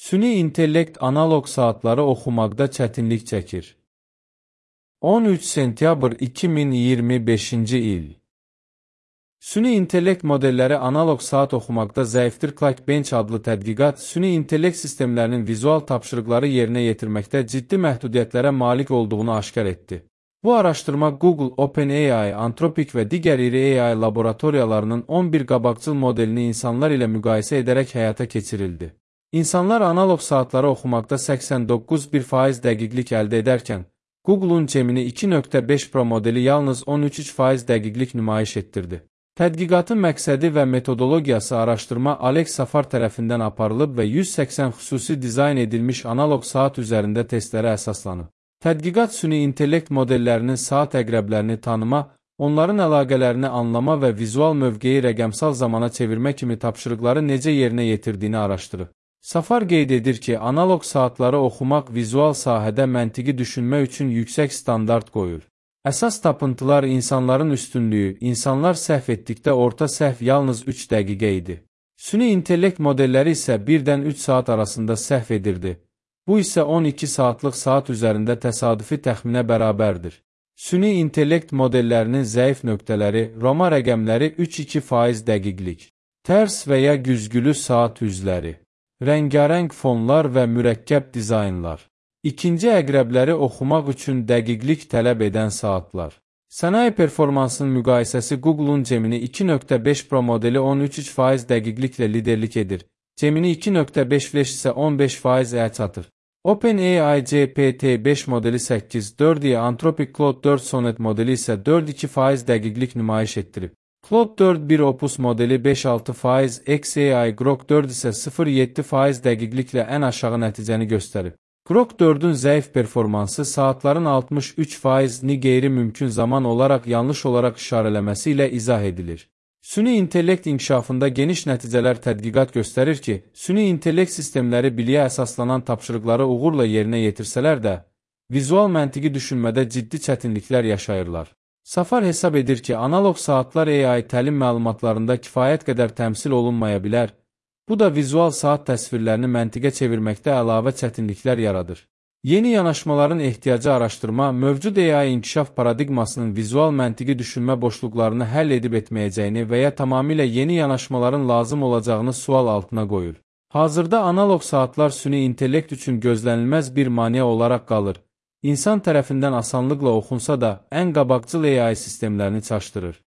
Süni intellekt analog saatları oxumaqda çətinlik çəkir. 13 sentyabr 2025-ci il. Süni intellekt modelləri analog saat oxumaqda zəifdir. Clark-Bench adlı tədqiqat süni intellekt sistemlərinin vizual tapşırıqları yerinə yetirməkdə ciddi məhdudiyyətlərə malik olduğunu aşkar etdi. Bu araşdırma Google, OpenAI, Anthropic və digər iri AI laboratoriyalarının 11 qabaqcıl modelini insanlar ilə müqayisə edərək həyata keçirildi. İnsanlar analog saatları oxumaqda 89,1% dəqiqlik əldə edərkən, Google'un Gemini 2.5 Pro modeli yalnız 13,3% dəqiqlik nümayiş etdirdi. Tədqiqatın məqsədi və metodologiyası araşdırma Alex Safar tərəfindən aparılıb və 180 xüsusi dizayn edilmiş analog saat üzərində testlərə əsaslanıb. Tədqiqat süni intellekt modellərinin saat əqrəblərini tanıma, onların əlaqələrini anlama və vizual mövqeyi rəqəmsal zamana çevirmə kimi tapşırıqları necə yerinə yetirdiyini araşdırıb. Safar qeyd edir ki, analog saatları oxumaq vizual sahədə məntiqi düşünmə üçün yüksək standart qoyur. Əsas tapıntılar insanların üstünlüyü, insanlar səhv etdikdə orta səhv yalnız 3 dəqiqə idi. Süni intellekt modelləri isə 1-dən 3 saat arasında səhv edirdi. Bu isə 12 saatlıq saat üzərində təsadüfi təxminə bərabərdir. Süni intellekt modellərinin zəif nöqtələri, Roma rəqəmləri 3-2% dəqiqlik, tərs və ya güzgülü saat üzləri, rəngarəng fonlar və mürəkkəb dizaynlar. İkinci əqrəbləri oxumaq üçün dəqiqlik tələb edən saatlar. Sənaye performansının müqayisəsi Google'un Gemini 2.5 Pro modeli 13,3% dəqiqliklə liderlik edir. Gemini 2.5 Flash isə 15%-ə çatır. OpenAI GPT-5 modeli 8,4, Anthropic Claude 4 Sonnet modeli isə 4,2% dəqiqlik nümayiş etdirib. Claude 4 1 Opus modeli 5,6%, XAI Grok 4 isə 0,7% dəqiqliklə ən aşağı nəticəni göstərib. Grok 4-ün zəif performansı saatların 63%-ni qeyri-mümkün zaman olaraq yanlış olaraq işarələməsi ilə izah edilir. Süni intellekt inkişafında geniş nəticələr tədqiqat göstərir ki, süni intellekt sistemləri biliyə əsaslanan tapşırıqları uğurla yerinə yetirsələr də, vizual məntiqi düşünmədə ciddi çətinliklər yaşayırlar. Safar hesab edir ki, analog saatlar AI təlim məlumatlarında kifayət qədər təmsil olunmaya bilər, bu da vizual saat təsvirlərini məntiqə çevirməkdə əlavə çətinliklər yaradır. Yeni yanaşmaların ehtiyacı araşdırma, mövcud AI inkişaf paradigmasının vizual məntiqi düşünmə boşluqlarını həll edib etməyəcəyini və ya tamamilə yeni yanaşmaların lazım olacağını sual altına qoyur. Hazırda analog saatlar süni intellekt üçün gözlənilməz bir maneə olaraq qalır. İnsan tərəfindən asanlıqla oxunsa da, ən qabaqcıl AI sistemlərini çaşdırır.